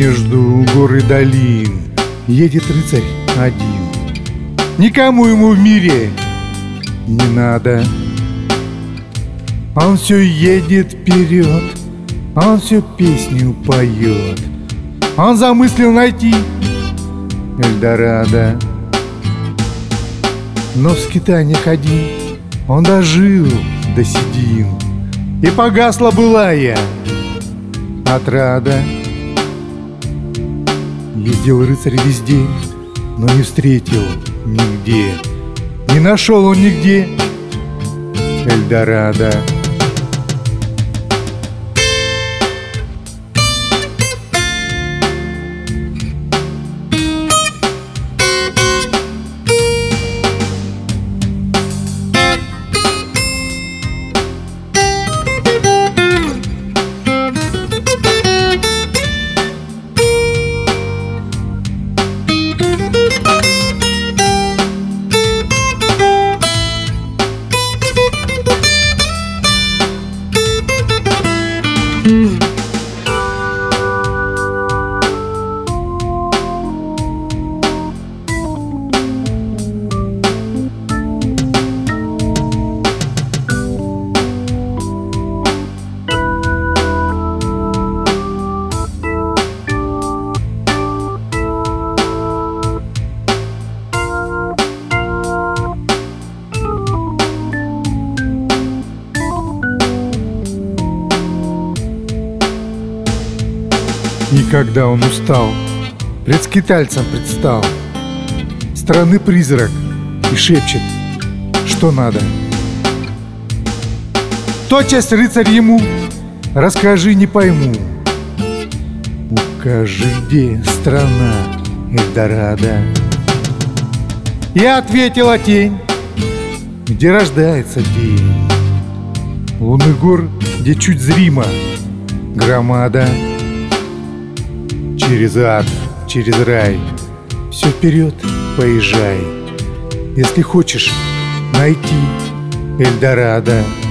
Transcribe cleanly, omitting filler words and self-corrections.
Между гор и долин едет рыцарь один. Никому ему в мире не надо. Он все едет вперед, он все песню поет. Он замыслил найти Эльдорадо. Но в скитаниях один он дожил до седин, и погасла былая отрада. Ездил рыцарь везде, но не встретил нигде, не нашел он нигде Эльдорадо. И когда он устал, пред скитальцем предстал страны призрак и шепчет, что надо. Тотчас рыцарь ему: расскажи, не пойму. Укажи, где страна Эльдорадо. Я ответила: тень, где рождается день. Лунных гор, где чуть зримо громада. Через ад, через рай, все вперед поезжай, если хочешь найти Эльдорадо.